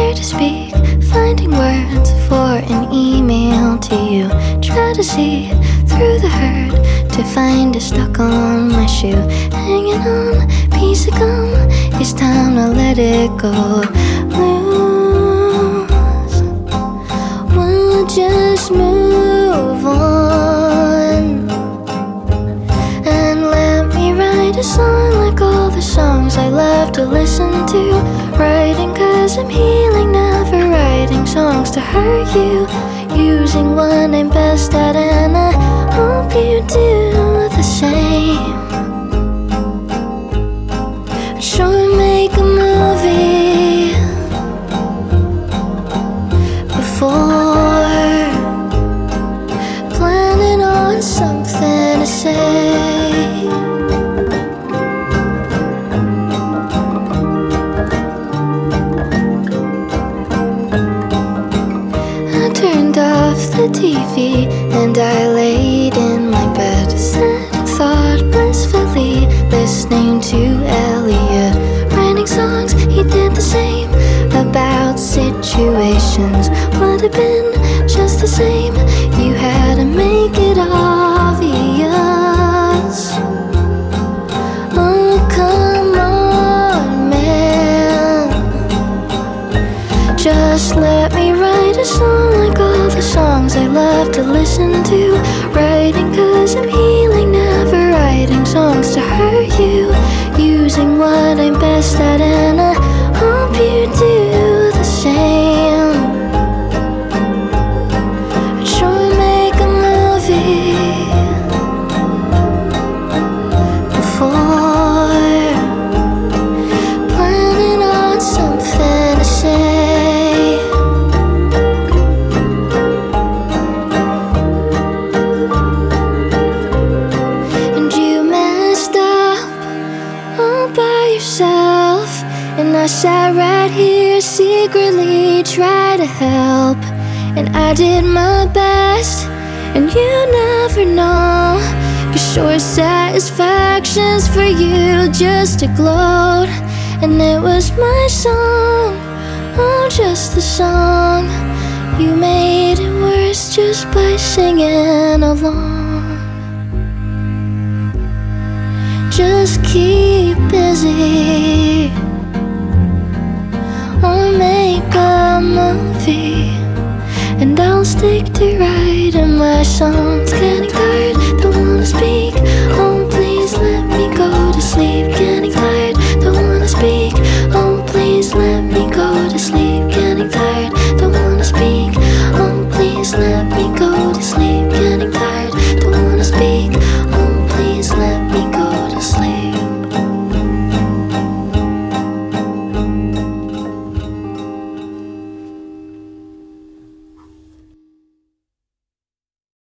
scared to speak, finding words for an email to you. Try to see through the hurt to find it stuck on my shoe. Hanging on a piece of gum, it's time to let it go. Lose, we'll just move on and let me write a song like all the songs I love to listen to. Writing 'cause I'm healing, never writing songs to hurt you. Using what I'm best at, and I hope you do the same. I'd sure make a movie before planning on something to say. Turned off the TV and I laid in my bed, sat and thought blissfully, listening to Elliot. Writing songs, he did the same, about situations. Would have been just the same, you had to make it obvious. Oh, come on, man, just let me write a song like all the songs I love to listen to. Writing 'cause I'm healing, never writing songs to hurt you. Using what I'm best at, and I hope you do the same. I'd sure make a movie before planning on something to say. And I sat right here secretly, try to help, and I did my best, and you never know, 'cause short satisfactions for you just to gloat. And it was my song, oh just the song. You made it worse just by singing along. Just keep busy or make a movie, and I'll stick to writing my songs.